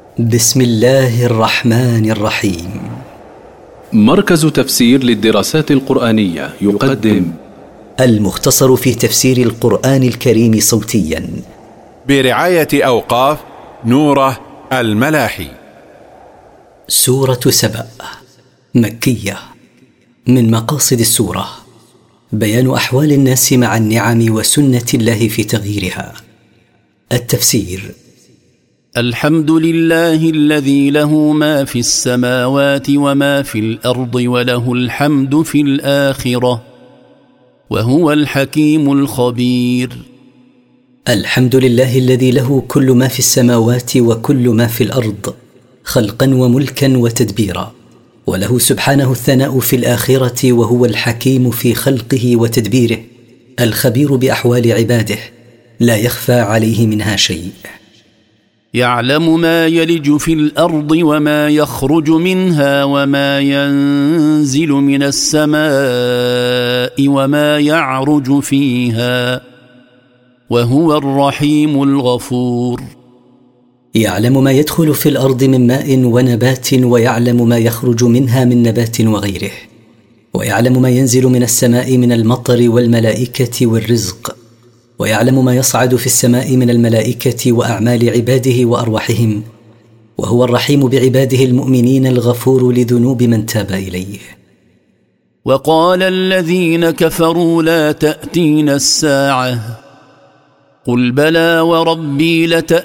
بسم الله الرحمن الرحيم. مركز تفسير للدراسات القرآنية يقدم المختصر في تفسير القرآن الكريم صوتيا برعاية أوقاف نوره الملاحي. سورة سبأ مكية. من مقاصد السورة بيان أحوال الناس مع النعم وسنة الله في تغييرها. التفسير: الحمد لله الذي له ما في السماوات وما في الأرض وله الحمد في الآخرة وهو الحكيم الخبير. الحمد لله الذي له كل ما في السماوات وكل ما في الأرض خلقا وملكا وتدبيرا، وله سبحانه الثناء في الآخرة، وهو الحكيم في خلقه وتدبيره، الخبير بأحوال عباده، لا يخفى عليه منها شيء. يعلم ما يلج في الأرض وما يخرج منها وما ينزل من السماء وما يعرج فيها وهو الرحيم الغفور. يعلم ما يدخل في الأرض من ماء ونبات، ويعلم ما يخرج منها من نبات وغيره، ويعلم ما ينزل من السماء من المطر والملائكة والرزق، ويعلم ما يصعد في السماء من الملائكة وأعمال عباده وأرواحهم، وهو الرحيم بعباده المؤمنين الغفور لذنوب من تاب إليه. وقال الذين كفروا لا تأتينا الساعة قل بلى وربي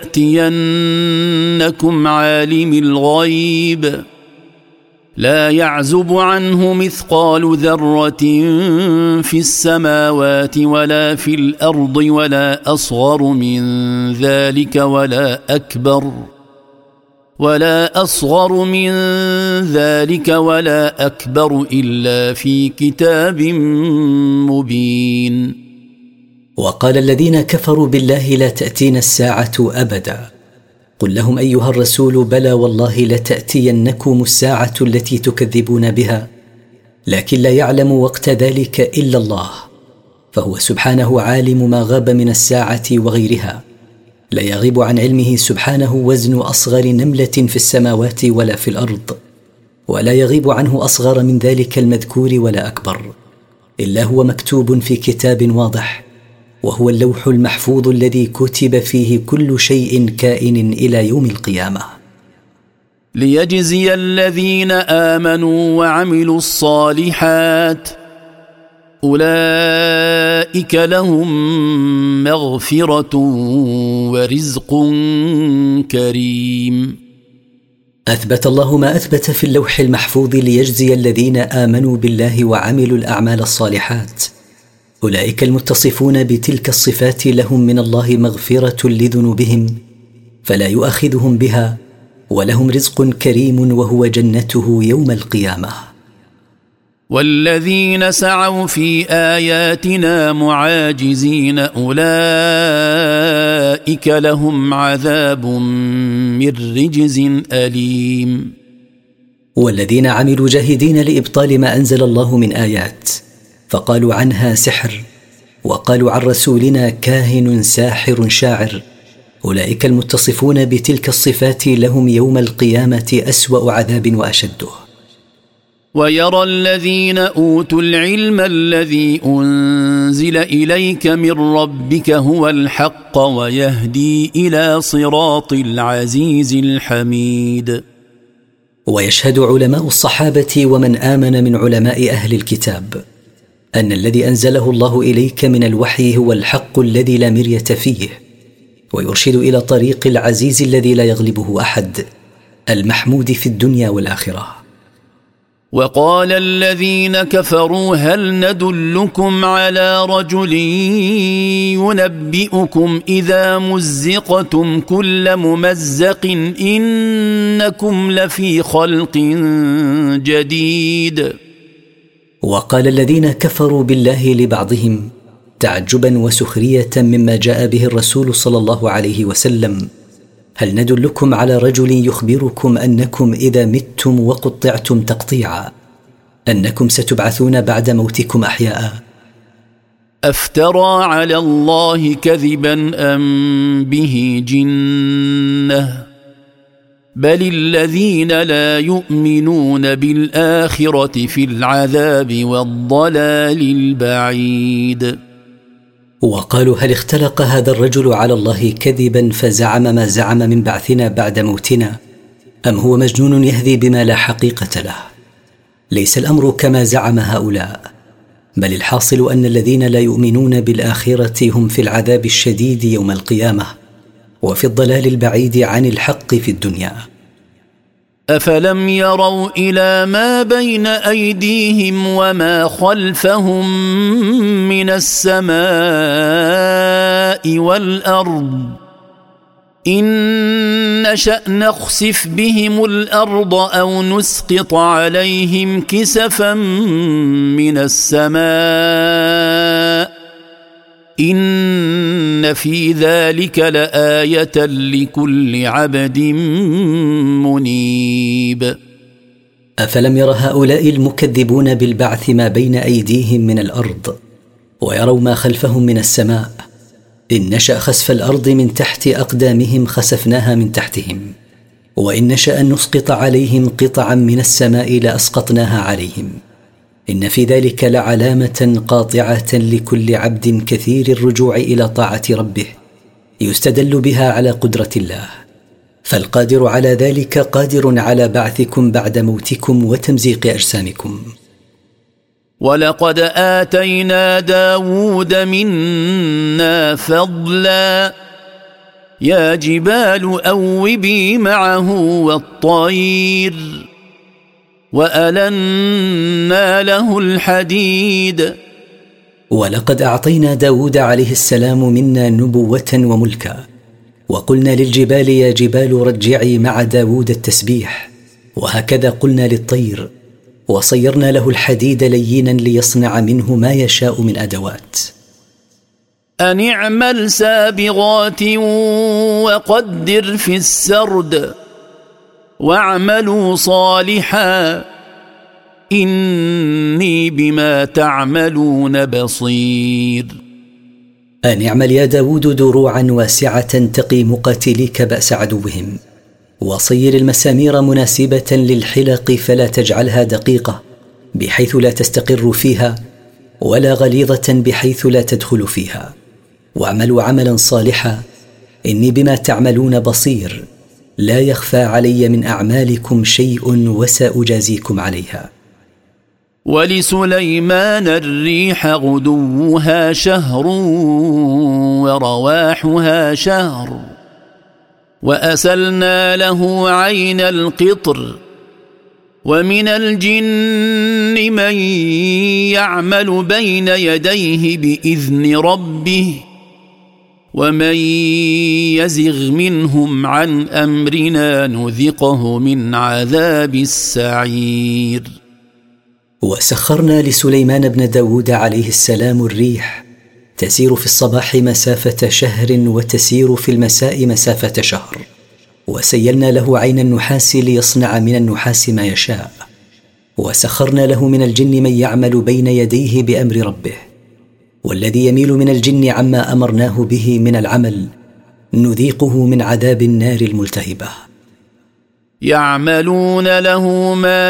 لتأتينكم عالم الغيب لا يعزب عنه مثقال ذرة في السماوات ولا في الأرض ولا أصغر من ذلك ولا أكبر إلا في كتاب مبين. وقال الذين كفروا بالله لا تأتينا الساعة أبدا. قل لهم أيها الرسول: بلى والله لتأتينكم الساعة التي تكذبون بها، لكن لا يعلم وقت ذلك إلا الله، فهو سبحانه عالم ما غاب من الساعة وغيرها. لا يغيب عن علمه سبحانه وزن أصغر نملة في السماوات ولا في الأرض، ولا يغيب عنه أصغر من ذلك المذكور ولا أكبر، إلا هو مكتوب في كتاب واضح، وهو اللوح المحفوظ الذي كتب فيه كل شيء كائن إلى يوم القيامة. ليجزي الذين آمنوا وعملوا الصالحات أولئك لهم مغفرة ورزق كريم. أثبت الله ما أثبت في اللوح المحفوظ ليجزي الذين آمنوا بالله وعملوا الأعمال الصالحات. أولئك المتصفون بتلك الصفات لهم من الله مغفرة لذنوبهم، فلا يؤاخذهم بها، ولهم رزق كريم وهو جنته يوم القيامة. والذين سعوا في آياتنا معاجزين أولئك لهم عذاب من رجز أليم. والذين عملوا جاهدين لإبطال ما أنزل الله من آيات، فقالوا عنها سحر، وقالوا عن رسولنا كاهن ساحر شاعر، أولئك المتصفون بتلك الصفات لهم يوم القيامة أسوأ عذاب وأشده. ويرى الذين أوتوا العلم الذي أنزل إليك من ربك هو الحق ويهدي إلى صراط العزيز الحميد. ويشهد علماء الصحابة ومن آمن من علماء أهل الكتاب أن الذي أنزله الله إليك من الوحي هو الحق الذي لا مرية فيه، ويرشد إلى طريق العزيز الذي لا يغلبه أحد، المحمود في الدنيا والآخرة. وقال الذين كفروا هل ندلكم على رجل ينبئكم إذا مزقتم كل ممزق إنكم لفي خلق جديد. وقال الذين كفروا بالله لبعضهم تعجبا وسخرية مما جاء به الرسول صلى الله عليه وسلم: هل ندلكم على رجل يخبركم أنكم إذا متم وقطعتم تقطيعا أنكم ستبعثون بعد موتكم أحياء؟ أفترى على الله كذبا أم به جنة بل الذين لا يؤمنون بالآخرة في العذاب والضلال البعيد. وقالوا هل اختلق هذا الرجل على الله كذبا فزعم ما زعم من بعثنا بعد موتنا، أم هو مجنون يهذي بما لا حقيقة له؟ ليس الأمر كما زعم هؤلاء، بل الحاصل أن الذين لا يؤمنون بالآخرة هم في العذاب الشديد يوم القيامة وفي الضلال البعيد عن الحق في الدنيا. أفلم يروا إلى ما بين أيديهم وما خلفهم من السماء والأرض إن نشأ نخسف بهم الأرض أو نسقط عليهم كسفا من السماء إن في ذلك لآية لكل عبد منيب. أفلم ير هؤلاء المكذبون بالبعث ما بين أيديهم من الأرض ويروا ما خلفهم من السماء؟ إن نشأ خسف الأرض من تحت أقدامهم خسفناها من تحتهم، وإن نشأ أن نسقط عليهم قطعا من السماء لأسقطناها عليهم. إن في ذلك لعلامة قاطعة لكل عبد كثير الرجوع إلى طاعة ربه يستدل بها على قدرة الله، فالقادر على ذلك قادر على بعثكم بعد موتكم وتمزيق أجسامكم. ولقد آتينا داود منا فضلا يا جبال أوبي معه والطير وألنا له الحديد. ولقد أعطينا داود عليه السلام منا نبوة وملكا، وقلنا للجبال يا جبال رجعي مع داود التسبيح، وهكذا قلنا للطير وصيرنا له الحديد لينا ليصنع منه ما يشاء من أدوات. أن اعمل سابغات وقدر في السرد واعملوا صالحا إني بما تعملون بصير. أن اعمل يا داود دروعا واسعة تقي مقاتليك بأس عدوهم، وصير المسامير مناسبة للحلق فلا تجعلها دقيقة بحيث لا تستقر فيها، ولا غليظة بحيث لا تدخل فيها، واعملوا عملا صالحا إني بما تعملون بصير، لا يخفى علي من أعمالكم شيء وسأجازيكم عليها. ولسليمان الريح غدوها شهر ورواحها شهر وأسلنا له عين القطر ومن الجن من يعمل بين يديه بإذن ربه ومن يزغ منهم عن أمرنا نذقه من عذاب السعير. وسخرنا لسليمان بن داود عليه السلام الريح تسير في الصباح مسافة شهر وتسير في المساء مسافة شهر، وسيلنا له عين النحاس ليصنع من النحاس ما يشاء، وسخرنا له من الجن من يعمل بين يديه بأمر ربه، والذي يميل من الجن عما أمرناه به من العمل نذيقه من عذاب النار الملتهبة. يعملون له ما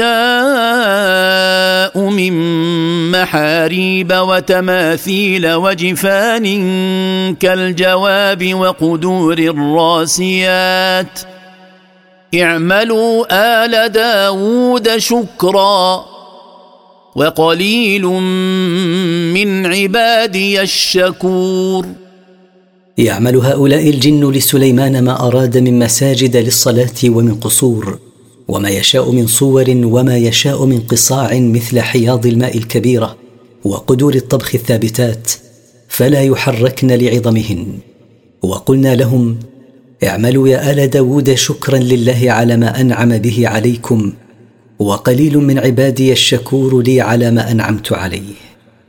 يشاء من محاريب وتماثيل وجفان كالجواب وقدور الراسيات اعملوا آل داود شكرا وقليل من عبادي الشكور. يعمل هؤلاء الجن لسليمان ما أراد من مساجد للصلاة ومن قصور، وما يشاء من صور، وما يشاء من قصاع مثل حياض الماء الكبيرة وقدور الطبخ الثابتات، فلا يحركن لعظمهن. وقلنا لهم اعملوا يا آل داود شكرا لله على ما أنعم به عليكم، وقليل من عبادي الشكور لي على ما أنعمت عليه.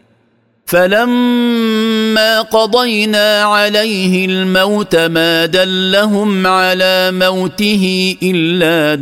فلما قضينا عليه الموت ما دلهم على موته إلا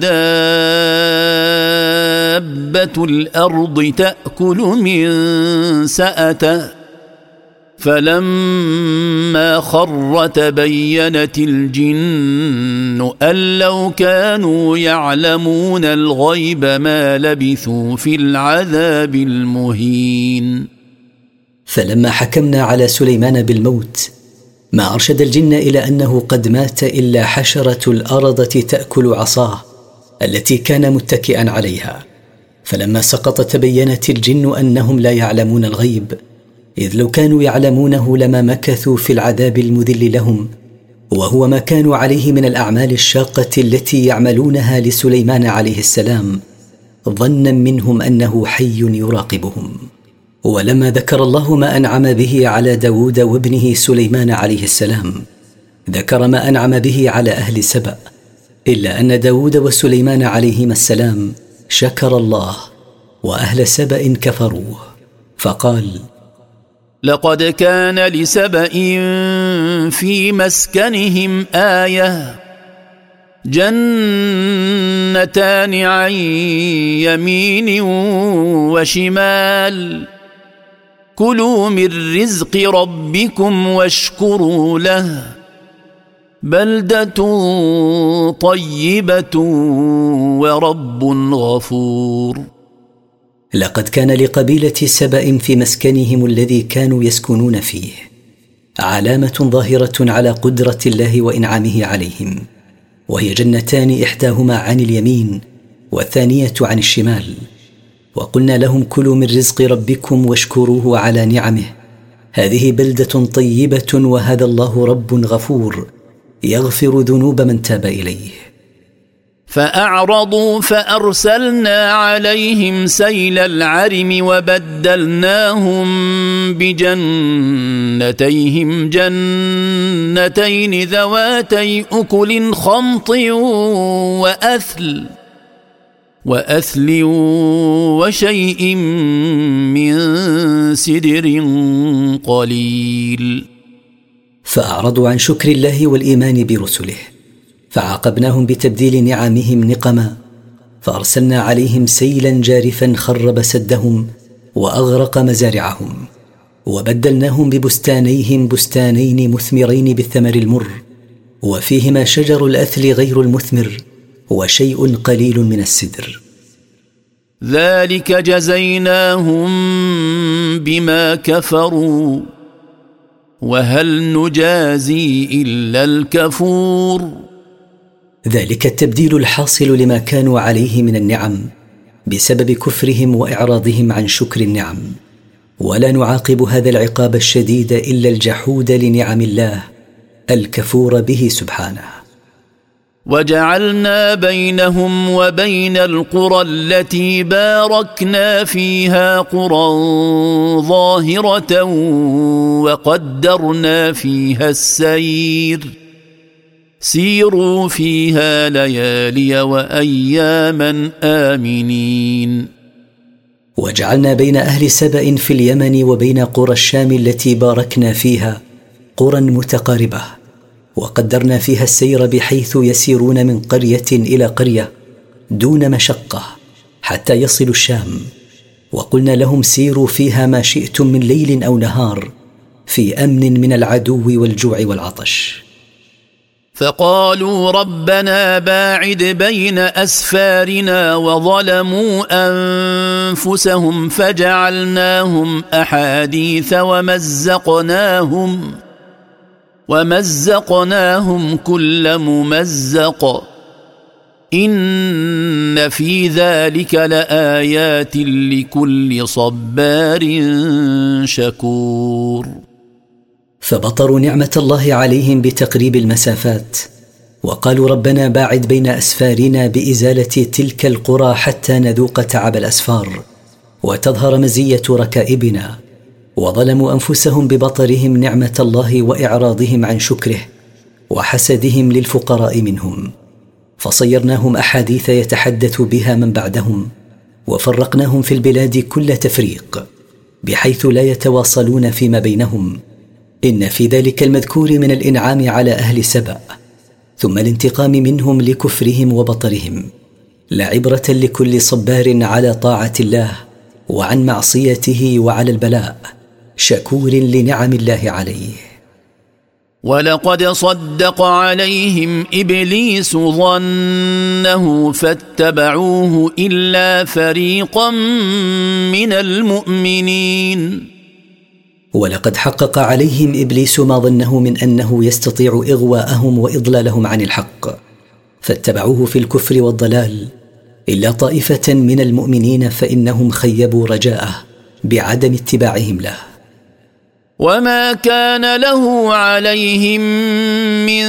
دابة الأرض تأكل من سأته فلما خر تبينت الجن أن لو كانوا يعلمون الغيب ما لبثوا في العذاب المهين. فلما حكمنا على سليمان بالموت ما أرشد الجن إلى أنه قد مات إلا حشرة الأرض تأكل عصاه التي كان متكئا عليها. فلما سقط تبينت الجن أنهم لا يعلمون الغيب، إذ لو كانوا يعلمونه لما مكثوا في العذاب المذل لهم، وهو ما كانوا عليه من الأعمال الشاقة التي يعملونها لسليمان عليه السلام، ظنا منهم أنه حي يراقبهم. ولما ذكر الله ما أنعم به على داود وابنه سليمان عليه السلام، ذكر ما أنعم به على أهل سبأ، إلا أن داود وسليمان عليهما السلام شكر الله، وأهل سبأ كفروه، فقال: لقد كان لسبأ في مسكنهم آية، جنتان عن يمين وشمال، كلوا من رزق ربكم واشكروا له، بلدة طيبة ورب غفور. لقد كان لقبيلة سبأ في مسكنهم الذي كانوا يسكنون فيه علامة ظاهرة على قدرة الله وإنعامه عليهم، وهي جنتان إحداهما عن اليمين والثانية عن الشمال. وقلنا لهم: كلوا من رزق ربكم واشكروه على نعمه، هذه بلدة طيبة، وهذا الله رب غفور يغفر ذنوب من تاب إليه. فأعرضوا فأرسلنا عليهم سيل العرم وبدلناهم بجنتيهم جنتين ذواتي أكل خمط وأثل وشيء من سدر قليل. فأعرضوا عن شكر الله والإيمان برسله، فعاقبناهم بتبديل نعمهم نقما، فأرسلنا عليهم سيلا جارفا خرب سدهم وأغرق مزارعهم، وبدلناهم ببستانيهم بستانين مثمرين بالثمر المر، وفيهما شجر الأثل غير المثمر وشيء قليل من السدر. ذلك جزيناهم بما كفروا وهل نجازي إلا الكفور. ذلك التبديل الحاصل لما كانوا عليه من النعم بسبب كفرهم وإعراضهم عن شكر النعم، ولا نعاقب هذا العقاب الشديد إلا الجحود لنعم الله الكفور به سبحانه. وجعلنا بينهم وبين القرى التي باركنا فيها قرى ظاهرة وقدرنا فيها السير، سيروا فيها ليالي وأياما آمنين. وجعلنا بين أهل سبأ في اليمن وبين قرى الشام التي باركنا فيها قرى متقاربة، وقدرنا فيها السير بحيث يسيرون من قرية إلى قرية دون مشقة حتى يصلوا الشام، وقلنا لهم: سيروا فيها ما شئتم من ليل أو نهار في أمن من العدو والجوع والعطش. فقالوا ربنا باعد بين أسفارنا وظلموا أنفسهم فجعلناهم أحاديث ومزقناهم كل ممزق، إن في ذلك لآيات لكل صبار شكور. فبطروا نعمة الله عليهم بتقريب المسافات، وقالوا ربنا باعد بين أسفارنا بإزالة تلك القرى حتى نذوق تعب الأسفار وتظهر مزية ركائبنا، وظلموا أنفسهم ببطرهم نعمة الله وإعراضهم عن شكره وحسدهم للفقراء منهم، فصيرناهم أحاديث يتحدث بها من بعدهم، وفرقناهم في البلاد كل تفريق بحيث لا يتواصلون فيما بينهم. إن في ذلك المذكور من الإنعام على أهل سبأ ثم الانتقام منهم لكفرهم وبطرهم لعبرة لكل صبار على طاعة الله وعن معصيته وعلى البلاء، شكور لنعم الله عليه. ولقد صدق عليهم إبليس ظنه فاتبعوه إلا فريقا من المؤمنين. ولقد حقق عليهم إبليس ما ظنه من أنه يستطيع إغواءهم وإضلالهم عن الحق، فاتبعوه في الكفر والضلال إلا طائفة من المؤمنين، فإنهم خيبوا رجاءه بعدم اتباعهم له. وما كان له عليهم من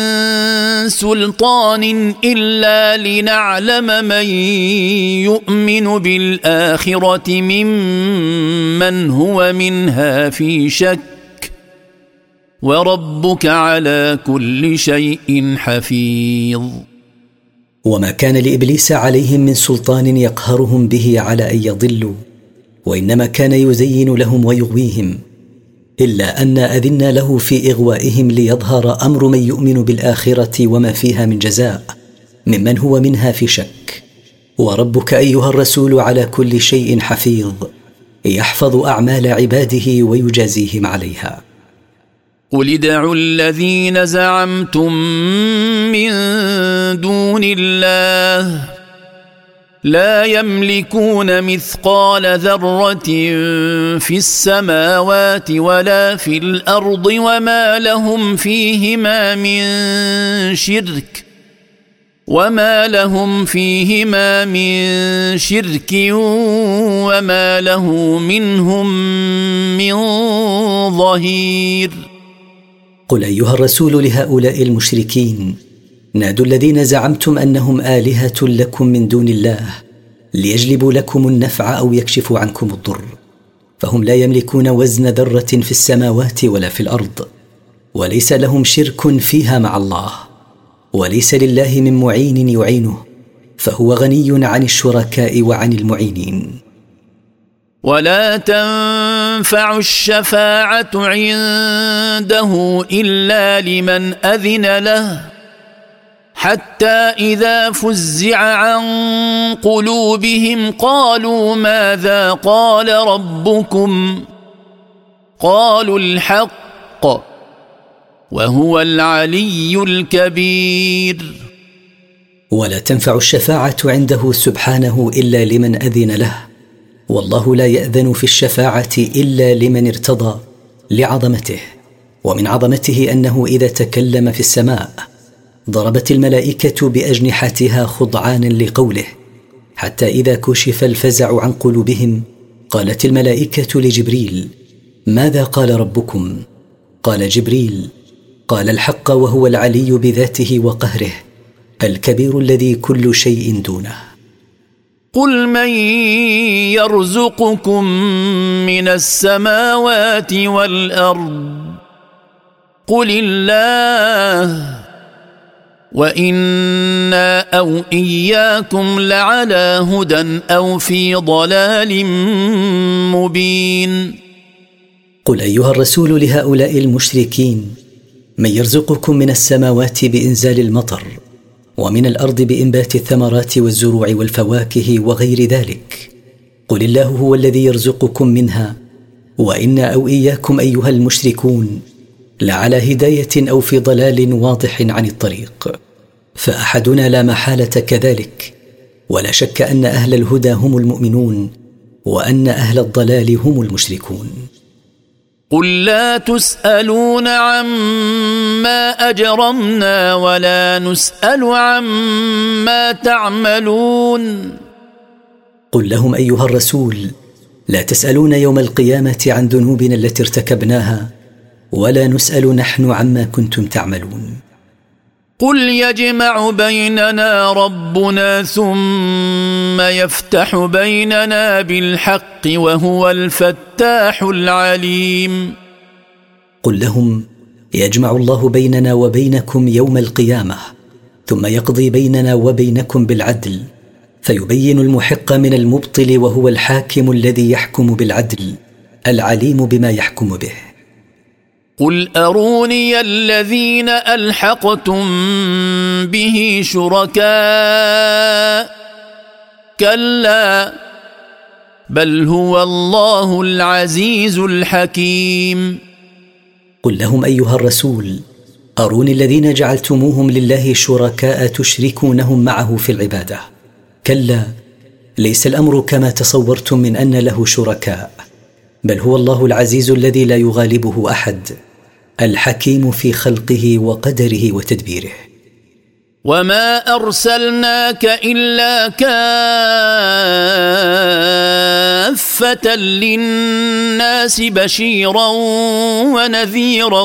سلطان إلا لنعلم من يؤمن بالآخرة ممن هو منها في شك، وربك على كل شيء حفيظ. وما كان لإبليس عليهم من سلطان يقهرهم به على أن يضلوا، وإنما كان يزين لهم ويغويهم، إلا أن أذنا له في إغوائهم ليظهر أمر من يؤمن بالآخرة وما فيها من جزاء ممن هو منها في شك. وربك أيها الرسول على كل شيء حفيظ، يحفظ أعمال عباده ويجازيهم عليها. قل ادعوا الذين زعمتم من دون الله لا يملكون مثقال ذرة في السماوات ولا في الأرض وما لهم فيهما من شرك وما له منهم من ظهير. قل أيها الرسول لهؤلاء المشركين: نادوا الذين زعمتم أنهم آلهة لكم من دون الله ليجلبوا لكم النفع أو يكشفوا عنكم الضر، فهم لا يملكون وزن ذرة في السماوات ولا في الأرض، وليس لهم شرك فيها مع الله، وليس لله من معين يعينه، فهو غني عن الشركاء وعن المعينين. ولا تنفع الشفاعة عنده إلا لمن أذن له، حتى إذا فزع عن قلوبهم قالوا ماذا قال ربكم؟ قالوا الحق وهو العلي الكبير. ولا تنفع الشفاعة عنده سبحانه إلا لمن أذن له، والله لا يأذن في الشفاعة إلا لمن ارتضى لعظمته، ومن عظمته أنه إذا تكلم في السماء ضربت الملائكة بأجنحتها خضعانا لقوله، حتى إذا كشف الفزع عن قلوبهم قالت الملائكة لجبريل: ماذا قال ربكم؟ قال جبريل: قال الحق وهو العلي بذاته وقهره الكبير الذي كل شيء دونه. قل من يرزقكم من السماوات والأرض؟ قل الله، وإنا أو إياكم لعلى هدى أو في ضلال مبين. قل أيها الرسول لهؤلاء المشركين: من يرزقكم من السماوات بإنزال المطر، ومن الأرض بإنبات الثمرات والزروع والفواكه وغير ذلك؟ قل الله هو الذي يرزقكم منها، وإنا أو إياكم أيها المشركون لعلى هداية أو في ضلال واضح عن الطريق، فأحدنا لا محالة كذلك، ولا شك أن أهل الهدى هم المؤمنون، وأن أهل الضلال هم المشركون. قل لا تسألون عما أجرمنا ولا نسأل عما تعملون. قل لهم أيها الرسول: لا تسألون يوم القيامة عن ذنوبنا التي ارتكبناها، ولا نسأل نحن عما كنتم تعملون. قل يجمع بيننا ربنا ثم يفتح بيننا بالحق وهو الفتاح العليم. قل لهم: يجمع الله بيننا وبينكم يوم القيامة، ثم يقضي بيننا وبينكم بالعدل، فيبين المحق من المبطل، وهو الحاكم الذي يحكم بالعدل العليم بما يحكم به. قل أروني الذين ألحقتم به شركاء، كلا بل هو الله العزيز الحكيم. قل لهم أيها الرسول: أروني الذين جعلتموهم لله شركاء تشركونهم معه في العبادة. كلا، ليس الأمر كما تصورتم من أن له شركاء، بل هو الله العزيز الذي لا يغالبه أحد، الحكيم في خلقه وقدره وتدبيره. وما أرسلناك إلا كافة للناس بشيرا ونذيرا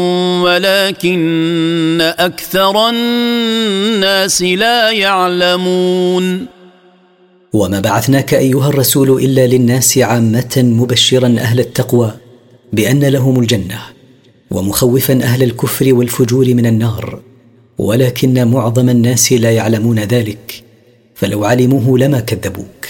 ولكن أكثر الناس لا يعلمون. وما بعثناك أيها الرسول إلا للناس عامة مبشرا أهل التقوى بأن لهم الجنة، ومخوفا أهل الكفر والفجور من النار، ولكن معظم الناس لا يعلمون ذلك، فلو علموه لما كذبوك.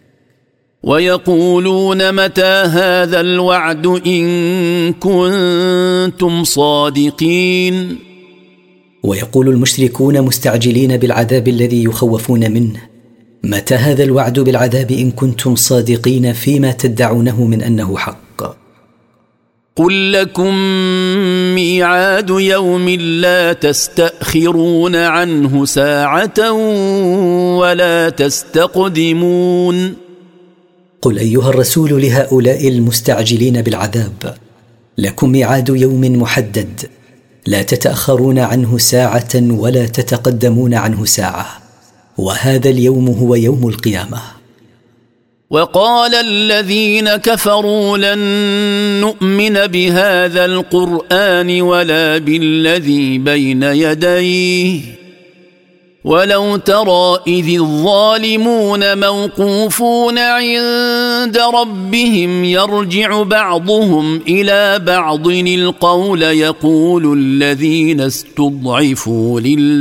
ويقولون متى هذا الوعد إن كنتم صادقين. ويقول المشركون مستعجلين بالعذاب الذي يخوفون منه: متى هذا الوعد بالعذاب إن كنتم صادقين فيما تدعونه من أنه حق؟ قل لكم ميعاد يوم لا تستأخرون عنه ساعة ولا تستقدمون. قل أيها الرسول لهؤلاء المستعجلين بالعذاب: لكم ميعاد يوم محدد، لا تتأخرون عنه ساعة ولا تتقدمون عنه ساعة، وهذا اليوم هو يوم القيامة. وقال الذين كفروا لن نؤمن بهذا القرآن ولا بالذي بين يديه ولو ترى إذ الظالمون موقوفون عند ربهم يرجع بعضهم إلى بعض القول يقول الذين استضعفوا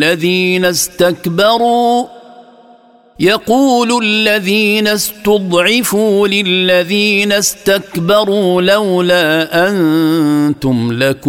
للذين استكبروا لولا أنتم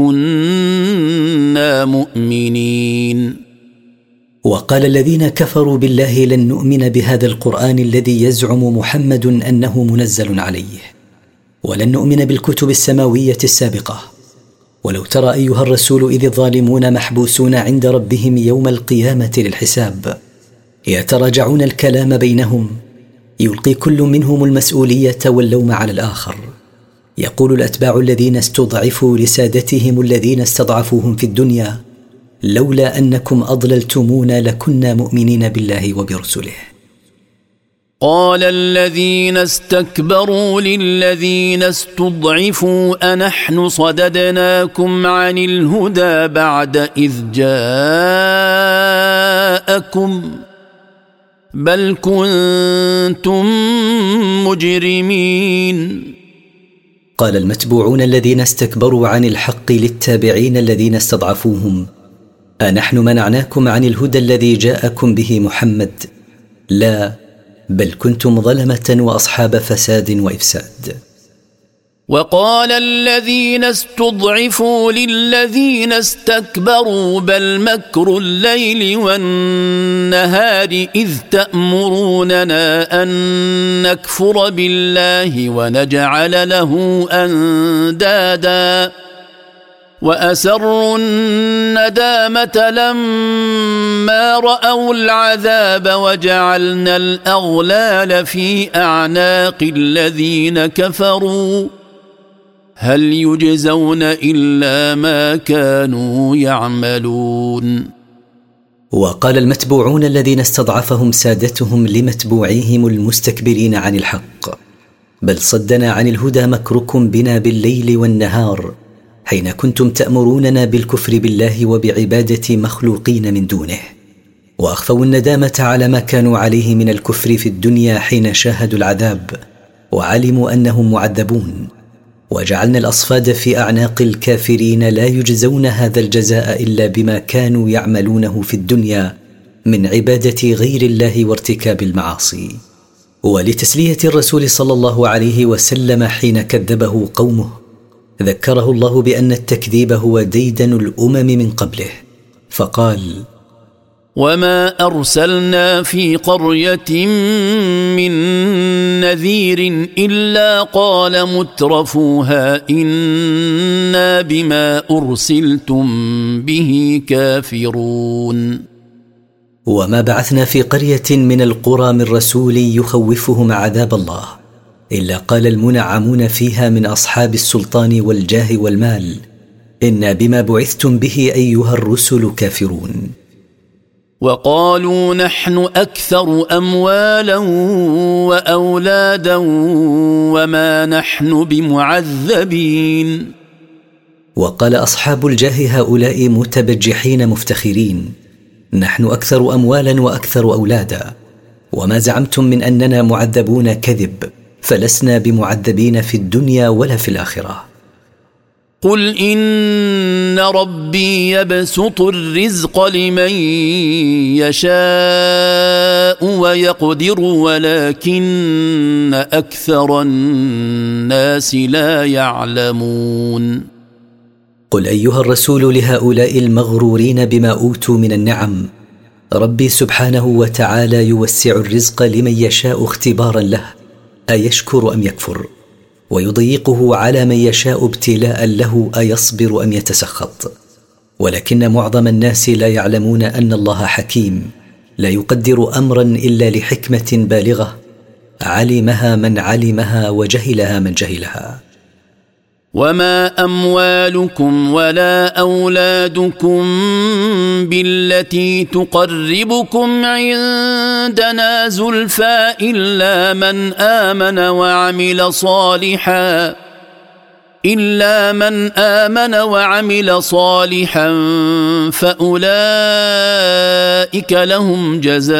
لكنا مؤمنين. وقال الذين كفروا بالله لن نؤمن بهذا القرآن الذي يزعم محمد أنه منزل عليه، ولن نؤمن بالكتب السماوية السابقة. ولو ترى أيها الرسول إذ الظالمون محبوسون عند ربهم يوم القيامة للحساب، يتراجعون الكلام بينهم، يلقي كل منهم المسؤولية واللوم على الآخر. يقول الأتباع الذين استضعفوا لسادتهم الذين استضعفوهم في الدنيا: لولا أنكم أضللتمونا لكنا مؤمنين بالله وبرسله. قال الذين استكبروا للذين استضعفوا أنحن صددناكم عن الهدى بعد إذ جاءكم بل كنتم مجرمين. قال المتبوعون الذين استكبروا عن الحق للتابعين الذين استضعفوهم: أنحن منعناكم عن الهدى الذي جاءكم به محمد؟ لا، بل كنتم ظلمة وأصحاب فساد وإفساد. وقال الذين استضعفوا للذين استكبروا بل مكر الليل والنهار إذ تأمروننا أن نكفر بالله ونجعل له أندادا وأسروا الندامة لما رأوا العذاب وجعلنا الأغلال في أعناق الذين كفروا هل يجزون إلا ما كانوا يعملون. وقال المتبوعون الذين استضعفهم سادتهم لمتبوعيهم المستكبرين عن الحق: بل صدنا عن الهدى مكركم بنا بالليل والنهار حين كنتم تأمروننا بالكفر بالله وبعبادة مخلوقين من دونه، وأخفوا الندامة على ما كانوا عليه من الكفر في الدنيا حين شاهدوا العذاب وعلموا أنهم معذبون، وجعلنا الأصفاد في أعناق الكافرين لا يجزون هذا الجزاء إلا بما كانوا يعملونه في الدنيا من عبادة غير الله وارتكاب المعاصي. ولتسلية الرسول صلى الله عليه وسلم حين كذبه قومه ذكره الله بأن التكذيب هو ديدن الأمم من قبله، فقال: وما أرسلنا في قرية من نذير إلا قال مترفوها إنا بما أرسلتم به كافرون. وما بعثنا في قرية من القرى من رسول يخوفهم عذاب الله إلا قال المنعمون فيها من أصحاب السلطان والجاه والمال إنا بما بعثتم به أيها الرسل كافرون. وقالوا نحن أكثر أموالا وأولادا وما نحن بمعذبين. وقال أصحاب الجاه هؤلاء متبجحين مفتخرين نحن أكثر أموالا وأكثر أولادا وما زعمتم من أننا معذبون كذب فلسنا بمعذبين في الدنيا ولا في الآخرة. قل إن ربي يبسط الرزق لمن يشاء ويقدر ولكن أكثر الناس لا يعلمون. قل أيها الرسول لهؤلاء المغرورين بما أوتوا من النعم ربي سبحانه وتعالى يوسع الرزق لمن يشاء اختبارا له أيشكر أم يكفر ويضيقه على من يشاء ابتلاء له أيصبر أم يتسخط ولكن معظم الناس لا يعلمون أن الله حكيم لا يقدر أمرا إلا لحكمة بالغة علمها من علمها وجهلها من جهلها. وما أموالكم ولا أولادكم بالتي تقربكم عندنا زلفى إلا من آمن وعمل صالحا فأولئك لهم جزاء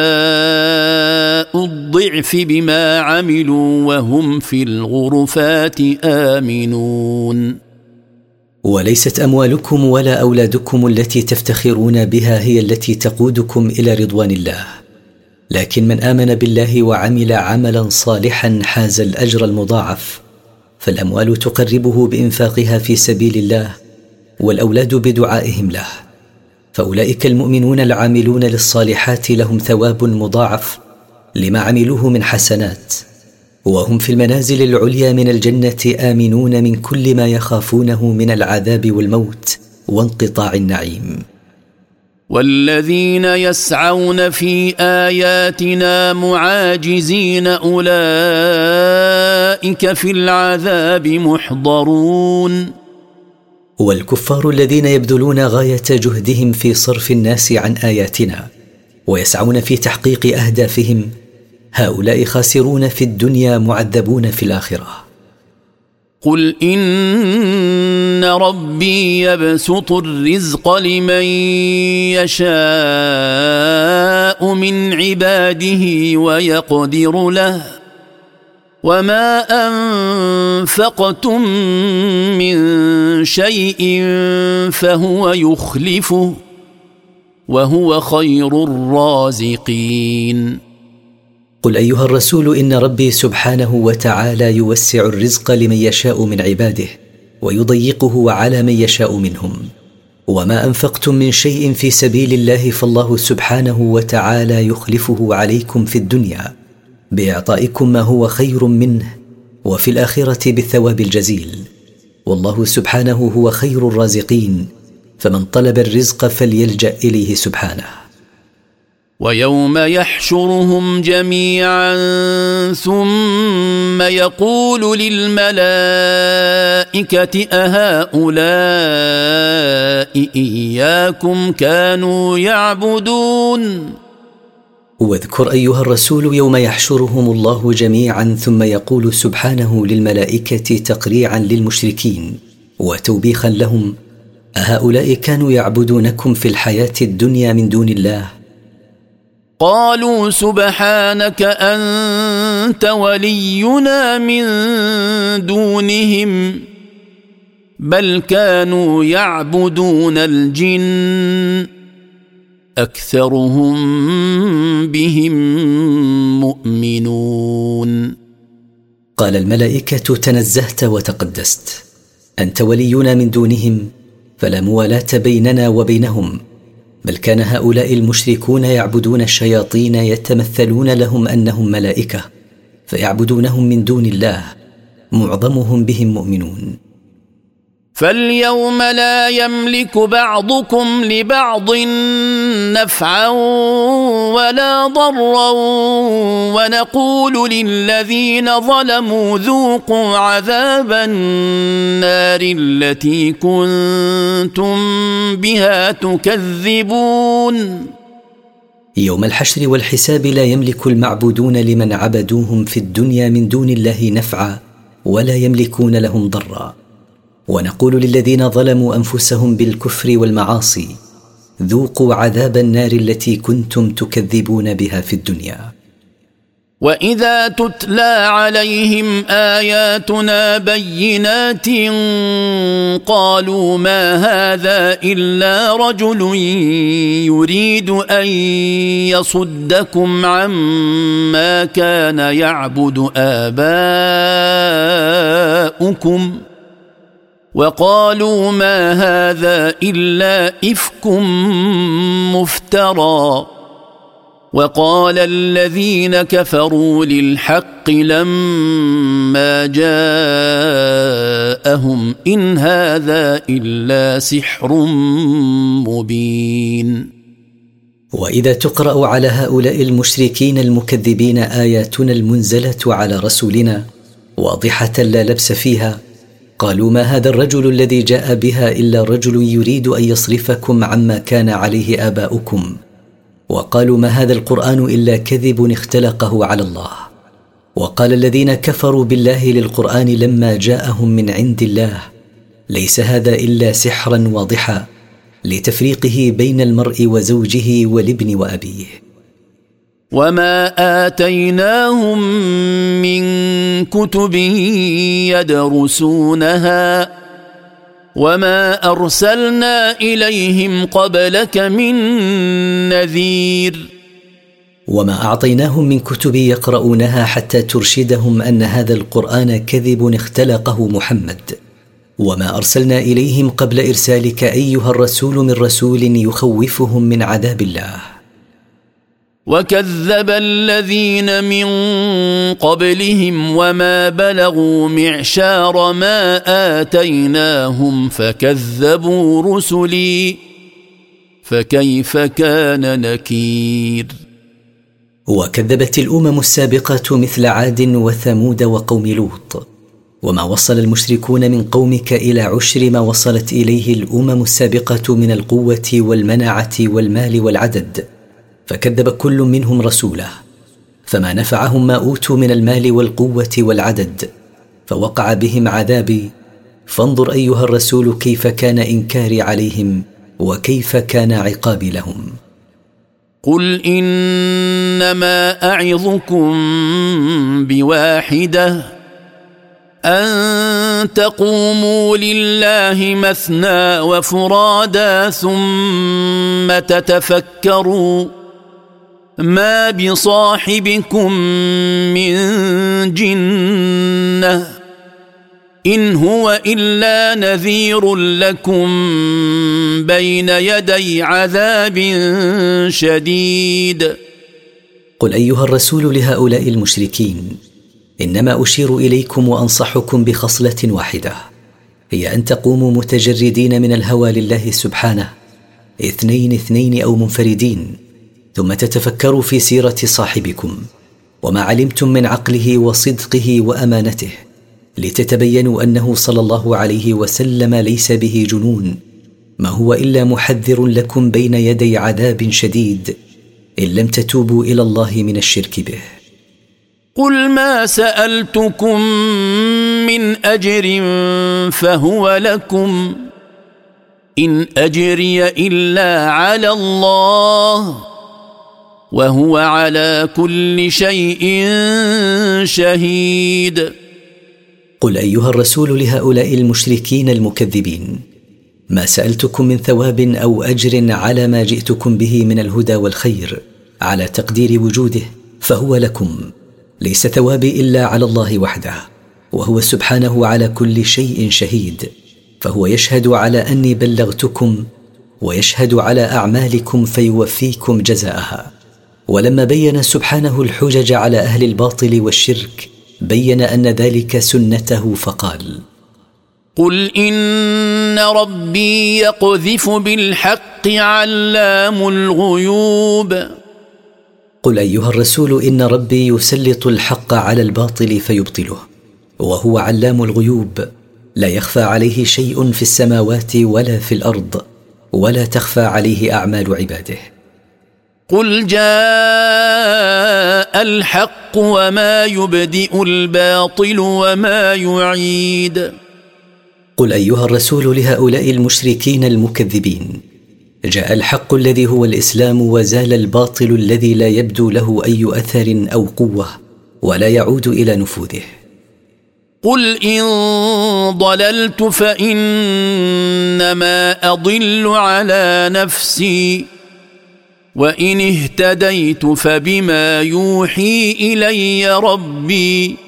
الضعف بما عملوا وهم في الغرفات آمنون. وليست أموالكم ولا أولادكم التي تفتخرون بها هي التي تقودكم إلى رضوان الله لكن من آمن بالله وعمل عملا صالحا حاز الأجر المضاعف فالأموال تقربه بإنفاقها في سبيل الله والأولاد بدعائهم له فأولئك المؤمنون العاملون للصالحات لهم ثواب مضاعف لما عملوه من حسنات وهم في المنازل العليا من الجنة آمنون من كل ما يخافونه من العذاب والموت وانقطاع النعيم. والذين يسعون في آياتنا معاجزين أولئك في العذاب محضرون. والكفار الذين يبذلون غاية جهدهم في صرف الناس عن آياتنا ويسعون في تحقيق أهدافهم هؤلاء خاسرون في الدنيا معذبون في الآخرة. قل إن ربي يبسط الرزق لمن يشاء من عباده ويقدر له وما أنفقتم من شيء فهو يخلفه وهو خير الرازقين. قل أيها الرسول إن ربي سبحانه وتعالى يوسع الرزق لمن يشاء من عباده ويضيقه على من يشاء منهم وما أنفقتم من شيء في سبيل الله فالله سبحانه وتعالى يخلفه عليكم في الدنيا بإعطائكم ما هو خير منه وفي الآخرة بالثواب الجزيل والله سبحانه هو خير الرازقين فمن طلب الرزق فليلجأ إليه سبحانه. ويوم يحشرهم جميعا ثم يقول للملائكة أهؤلاء إياكم كانوا يعبدون. واذكر أيها الرسول يوم يحشرهم الله جميعا ثم يقول سبحانه للملائكة تقريعا للمشركين وتوبيخا لهم أهؤلاء كانوا يعبدونكم في الحياة الدنيا من دون الله؟ قالوا سبحانك أنت ولينا من دونهم بل كانوا يعبدون الجن أكثرهم بهم مؤمنون. قال الملائكة تنزهت وتقدست أنت ولينا من دونهم فلا موالاة بيننا وبينهم بل كان هؤلاء المشركون يعبدون الشياطين يتمثلون لهم أنهم ملائكة فيعبدونهم من دون الله، معظمهم بهم مؤمنون. فاليوم لا يملك بعضكم لبعض نفعا ولا ضرا ونقول للذين ظلموا ذوقوا عذاب النار التي كنتم بها تكذبون. يوم الحشر والحساب لا يملك المعبودون لمن عبدوهم في الدنيا من دون الله نفعا ولا يملكون لهم ضرا، ونقول للذين ظلموا أنفسهم بالكفر والمعاصي ذوقوا عذاب النار التي كنتم تكذبون بها في الدنيا. وإذا تتلى عليهم آياتنا بينات قالوا ما هذا إلا رجل يريد أن يصدكم عما كان يعبد آباؤكم وقالوا ما هذا إلا إفك مفترى. وقال الذين كفروا للحق لما جاءهم إن هذا إلا سحر مبين. وإذا تقرأ على هؤلاء المشركين المكذبين آياتنا المنزلة على رسولنا واضحة لا لبس فيها، قالوا ما هذا الرجل الذي جاء بها إلا رجل يريد أن يصرفكم عما كان عليه آباؤكم، وقالوا ما هذا القرآن إلا كذب اختلقه على الله. وقال الذين كفروا بالله للقرآن لما جاءهم من عند الله ليس هذا إلا سحرا واضحا لتفريقه بين المرء وزوجه والابن وأبيه. وما آتيناهم من كتب يدرسونها وما أرسلنا إليهم قبلك من نذير. وما أعطيناهم من كتب يقرؤونها حتى ترشدهم أن هذا القرآن كذب اختلقه محمد، وما أرسلنا إليهم قبل إرسالك أيها الرسول من رسول يخوفهم من عذاب الله. وكذب الذين من قبلهم وما بلغوا معشار ما آتيناهم فكذبوا رسلي فكيف كان نكير. وكذبت الأمم السابقة مثل عاد وثمود وقوم لوط، وما وصل المشركون من قومك إلى عشر ما وصلت إليه الأمم السابقة من القوة والمنعة والمال والعدد، فكذب كل منهم رسوله، فما نفعهم ما أوتوا من المال والقوة والعدد، فوقع بهم عذابي. فانظر أيها الرسول كيف كان إنكاري عليهم وكيف كان عقابي لهم. قل إنما أعظكم بواحدة أن تقوموا لله مثنى وفرادا ثم تتفكروا ما بصاحبكم من جنة إن هو إلا نذير لكم بين يدي عذاب شديد. قل أيها الرسول لهؤلاء المشركين إنما أشير إليكم وأنصحكم بخصلة واحدة، هي أن تقوموا متجردين من الهوى لله سبحانه، اثنين أو منفردين، ثم تتفكروا في سيرة صاحبكم وما علمتم من عقله وصدقه وأمانته، لتتبينوا أنه صلى الله عليه وسلم ليس به جنون، ما هو إلا محذر لكم بين يدي عذاب شديد إن لم تتوبوا إلى الله من الشرك به. قل ما سألتكم من أجر فهو لكم إن أجري إلا على الله وهو على كل شيء شهيد. قل أيها الرسول لهؤلاء المشركين المكذبين ما سألتكم من ثواب أو أجر على ما جئتكم به من الهدى والخير على تقدير وجوده فهو لكم، ليس ثوابي إلا على الله وحده، وهو سبحانه على كل شيء شهيد، فهو يشهد على أني بلغتكم ويشهد على أعمالكم فيوفيكم جزاءها. ولما بين سبحانه الحجج على أهل الباطل والشرك بين أن ذلك سنته فقال: قل إن ربي يقذف بالحق علام الغيوب. قل أيها الرسول إن ربي يسلط الحق على الباطل فيبطله، وهو علام الغيوب، لا يخفى عليه شيء في السماوات ولا في الأرض، ولا تخفى عليه أعمال عباده. قل جاء الحق وما يبدئ الباطل وما يعيد. قل أيها الرسول لهؤلاء المشركين المكذبين: جاء الحق الذي هو الإسلام، وزال الباطل الذي لا يبدو له أي أثر أو قوة ولا يعود إلى نفوذه. قل إن ضللت فإنما أضل على نفسي، وإن اهتديت فبما يوحي إلي ربي،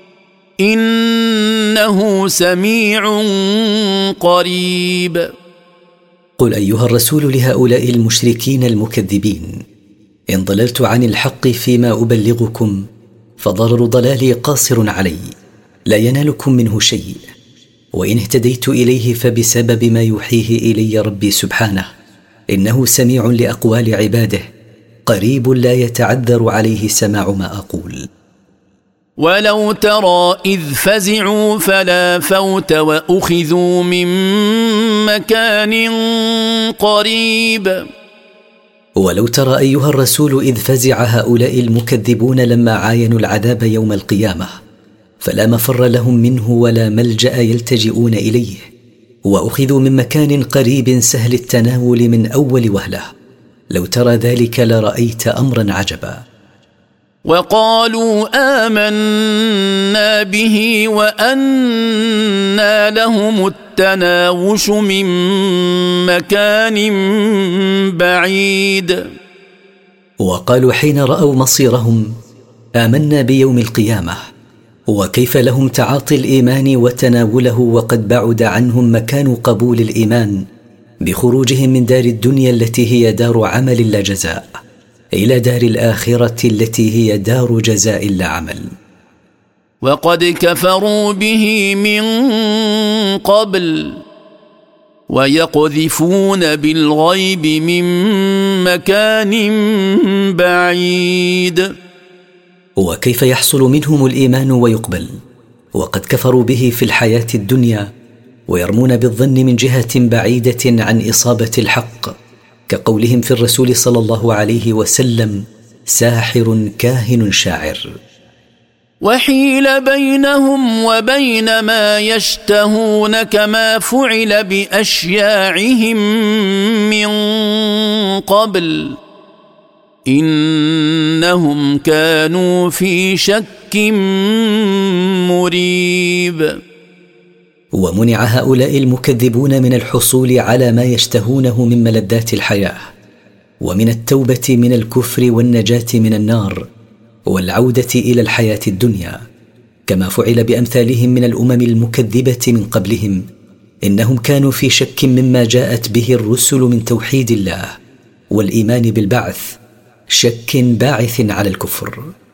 إنه سميع قريب. قل أيها الرسول لهؤلاء المشركين المكذبين: إن ضللت عن الحق فيما أبلغكم فضرر ضلالي قاصر علي، لا ينالكم منه شيء، وإن اهتديت إليه فبسبب ما يوحيه إلي ربي سبحانه، إنه سميع لأقوال عباده، قريب لا يتعذر عليه سماع ما أقول. ولو ترى إذ فزعوا فلا فوت وأخذوا من مكان قريب. ولو ترى أيها الرسول إذ فزع هؤلاء المكذبون لما عاينوا العذاب يوم القيامة، فلا مفر لهم منه ولا ملجأ يلتجئون إليه، وأخذوا من مكان قريب سهل التناول من أول وهلة. لو ترى ذلك لرأيت أمرا عجبا. وقالوا آمنا به وأنى لهم التناوش من مكان بعيد. وقالوا حين رأوا مصيرهم: آمنا بيوم القيامة، وكيف لهم تعاطي الإيمان وتناوله وقد بعد عنهم مكان قبول الإيمان بخروجهم من دار الدنيا التي هي دار عمل لا جزاء إلى دار الآخرة التي هي دار جزاء لا عمل. وقد كفروا به من قبل ويقذفون بالغيب من مكان بعيد. وكيف يحصل منهم الإيمان ويقبل وقد كفروا به في الحياة الدنيا، ويرمون بالظن من جهة بعيدة عن إصابة الحق، كقولهم في الرسول صلى الله عليه وسلم: ساحر كاهن شاعر. وحيل بينهم وبين ما يشتهون كما فعل بأشياعهم من قبل، إنهم كانوا في شك مريب. ومنع هؤلاء المكذبون من الحصول على ما يشتهونه من ملذات الحياة، ومن التوبة من الكفر والنجاة من النار والعودة إلى الحياة الدنيا، كما فعل بأمثالهم من الأمم المكذبة من قبلهم. إنهم كانوا في شك مما جاءت به الرسل من توحيد الله والإيمان بالبعث، شك باعث على الكفر.